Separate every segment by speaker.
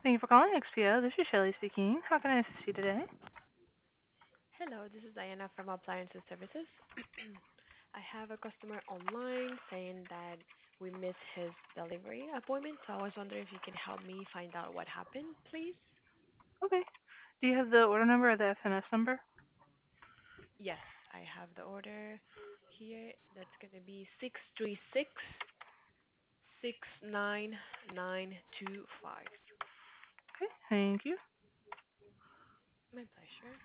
Speaker 1: Thank you for calling XPO. This is Shelly speaking. How can I assist you today?
Speaker 2: Hello, this is Diana from Appliances Services. I have a customer online saying that we missed his delivery appointment, so I was wondering if you can help me find out what happened, please.
Speaker 1: Okay. Do you have the order number or the FMS number?
Speaker 2: Yes, I have the order here. That's gonna be 636699925.
Speaker 1: Okay, thank you.
Speaker 2: My pleasure.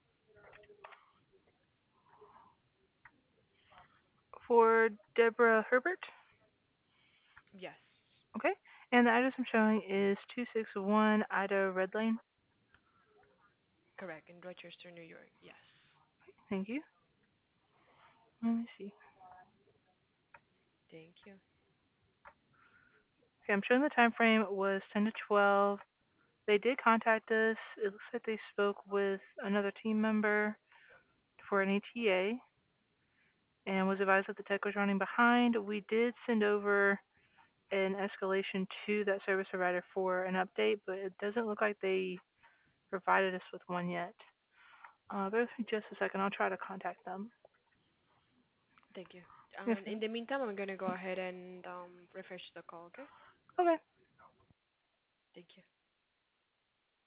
Speaker 1: For Deborah Herbert.
Speaker 2: Yes,
Speaker 1: Okay. And the address I'm showing is 261 Ida Red Lane.
Speaker 2: correct, in Rochester, New York. Yes.
Speaker 1: Thank you. Let me see.
Speaker 2: Thank you.
Speaker 1: Okay, I'm showing the time frame was 10 to 12. They did contact us. It looks like they spoke with another team member for an ETA and was advised that the tech was running behind. We did send over an escalation to that service provider for an update, but it doesn't look like they provided us with one yet. Bear with me just a second. I'll try to contact them.
Speaker 2: Thank you.
Speaker 1: Yes,
Speaker 2: In
Speaker 1: ma'am.
Speaker 2: the meantime, I'm gonna go ahead and refresh the call, okay?
Speaker 1: Okay.
Speaker 2: Thank you.